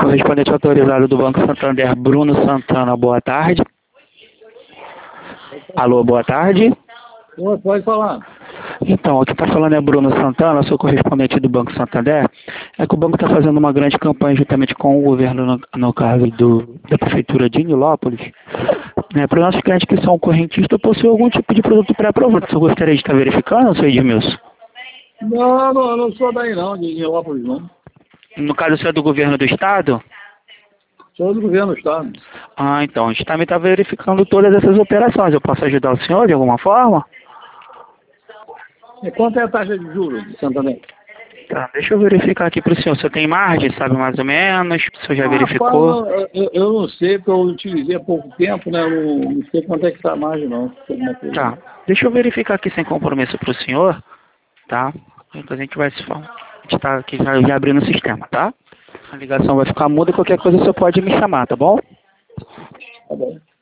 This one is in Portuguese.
correspondente autorizado do Banco Santander, Bruno Santana, boa tarde. Alô, boa tarde. Pode falar. Então, aqui está falando é Bruno Santana, sou correspondente do Banco Santander. É que o banco está fazendo uma grande campanha juntamente com o governo, no caso da Prefeitura de Nilópolis, para os nossos clientes que são correntistas possuem algum tipo de produto pré-aprovado. Você gostaria de estar verificando, seu Edmilson? Não sou daí não, de Nilópolis não. No caso, você é do governo do estado? Sou do governo do estado. Ah, então, a gente também está verificando todas essas operações. Eu posso ajudar o senhor de alguma forma? E quanto é a taxa de juros de Santander? Tá, deixa eu verificar aqui para o senhor. Você tem margem, sabe mais ou menos? O senhor já verificou? Eu não sei, porque eu utilizei há pouco tempo, né? Eu não sei quanto é que está a margem não. Tá, deixa eu verificar aqui sem compromisso para o senhor, tá? Depois a gente vai se falar. A gente está aqui já abrindo o sistema, tá? A ligação vai ficar muda e qualquer coisa o senhor pode me chamar, tá bom? Tá bom.